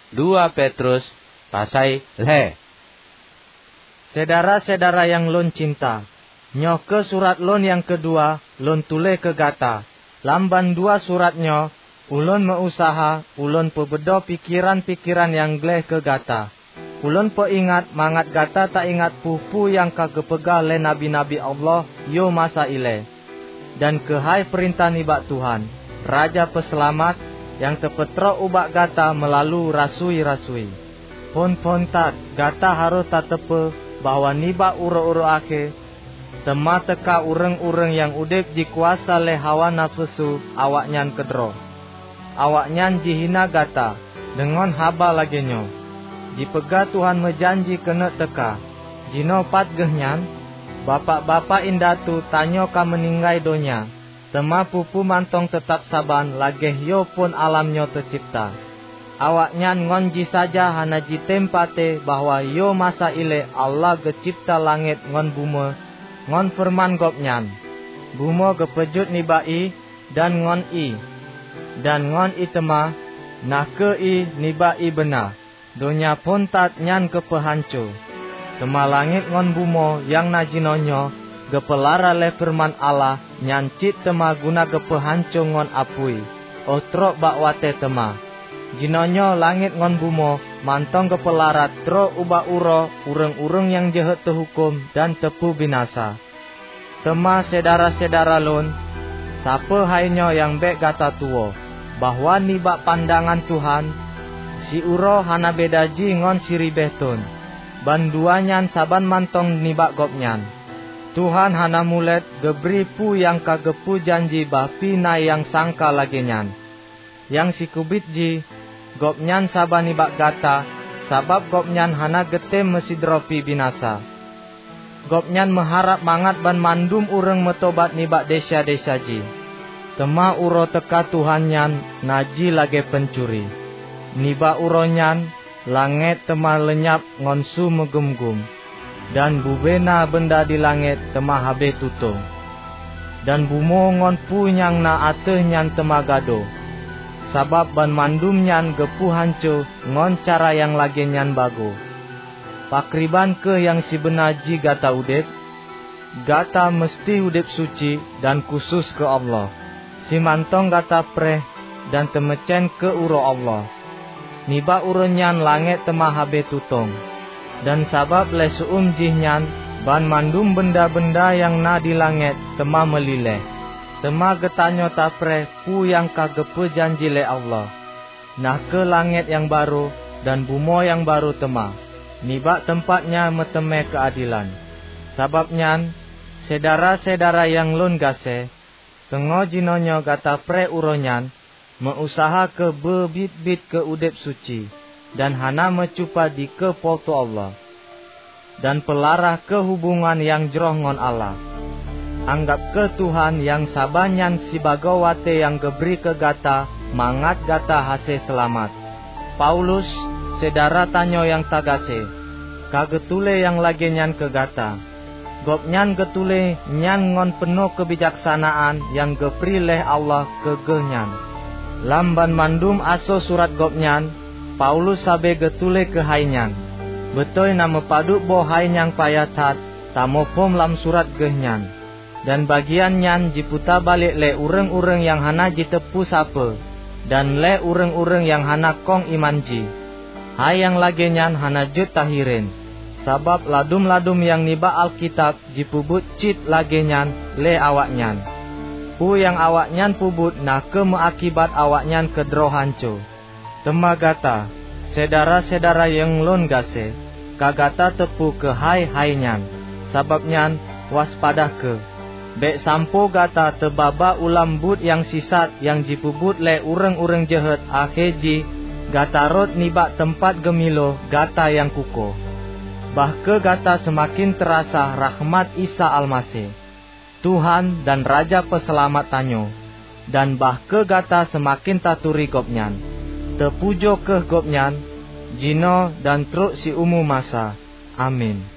2 Petrus pasai le. Saudara-saudara yang lon cinta, nyo ke surat lon yang kedua, lon tule ke gata. Lamban 2 suratnyo, ulun meusaha, ulun pebedo pikiran-pikiran yang gleh ke gata. Ulun peingat mangat gata tak ingat pupu yang kagepegah le nabi-nabi Allah yo masa ile. Dan kehai perintah nibak Tuhan, Raja Peselamat yang tepetro ubak gata melalui rasui-rasui. Pon tat gata harus tatepe bahwa nibak uro-uro ake tema teka ureng-ureng yang udip dikuasa le hawa nafsu awaknyan kedro. Awaknyan jihina gata dengan haba lagenyo. Jipega Tuhan menjanji kena teka. Jino pat gehnyan, bapak-bapak indatu tanyo ka meninggai donya. Tema pupu mantong tetap saban lageh yo pun alamnyo tercipta. Awaknyan ngonji saja hana jitempate bahwa yo masa ile Allah gecipta langit ngon buma, ngon firman gopnyan. Buma gepejut nibai dan ngon i. Dan ngon itema nake i nibai benar. Donya pun tat nyan kepehancu. Tema langit ngon bumo yang najinonyo gepelara le firman Allah nyan cit tema guna gepehancu ngon apui. Otrok bakwate tema. Jinonyo langit ngon bumo mantong gepelarat tro uba uro ureng-ureng yang jahat terhukum dan tepu binasa. Tema sedara-sedara lon, sapa hainyo yang bek gata tuo bahwa nibak pandangan Tuhan si uro hana bedaji ngon siri beton. Banduanyan saban mantong nibak gopnyan. Tuhan hana mulet gebri pu yang kagepu janji bapi na yang sangka lagenyan. Yang si kubitji gopnyan saban nibak gata sabab gopnyan hana getem mesidropi binasa. Gopnyan mengharap mangat ban mandum ureng metobat nibak desa-desa ji. Tema uro teka Tuhanyan naji lage pencuri. Niba uronyan, langit tema lenyap ngonsu megum-gum. Dan bubena benda di langit tema habe tutung. Dan bumo ngon pu nyang na ateh nyan tema gado. Sabab ban mandum nyan gepu hancu ngon cara yang lagi nyan bago. Pakriban ke yang si benaji gata udip. Gata mesti udip suci dan khusus ke Allah. Si mantong gata preh dan temecen ke uro Allah. Niba urenyan langit tema habe tutong. Dan sabab le suum jihnyan ban mandum benda-benda yang na di langit tema melileh. Tema getanyo tapre pu yang kagepe janji le Allah. Nah ke langit yang baru dan bumo yang baru tema. Niba tempatnya meteme keadilan. Sababnyan sedara-sedara yang lun gase tengo jinonyo gata pre uronyan meusaha ke bebit-bit ke udip suci dan hana mecupa di ke foto Allah dan pelarah ke hubungan yang jroh ngon Allah. Anggap ke Tuhan yang sabanyan si bagawate yang gebri ke gata mangat gata hase selamat. Paulus sedara tanyo yang tagase kagetule yang lagi nyan ke gata. Gopnyan getule nyan ngon penuh kebijaksanaan yang gebri leh Allah ke genyan. Lamban mandum aso surat gopnyan, Paulus sabe getule ke hainyan. Betul nama paduk bo hainyan payatat, tamo pom lam surat gehnyan. Dan bagian nyan jiputa balik le ureng-ureng yang hana jitepu sape, dan le ureng-ureng yang hana kong imanji. Hai yang lagi nyan hana jut tahirin, sabab ladum-ladum yang niba Alkitab jipubut cit lagi nyan le awaknyan. Pu yang awaknyan pubut nak ke meakibat awaknyan kedro hancu. Tema gata, sedara-sedara yang lon gase, kagata tepu ke hai-hainyan. Sababnyan waspada ke. Bek sampo gata tebaba ulam but yang sisat yang jipubut le ureng-ureng jahat akheji, gata rot nibak tempat gemilo gata yang kuko. Bahke gata semakin terasa rahmat Isa Almasih. Tuhan dan Raja Peselamat tanyo, dan bahke gata semakin taturi gopnyan. Tepujo ke gopnyan, jino dan truk si umu masa. Amin.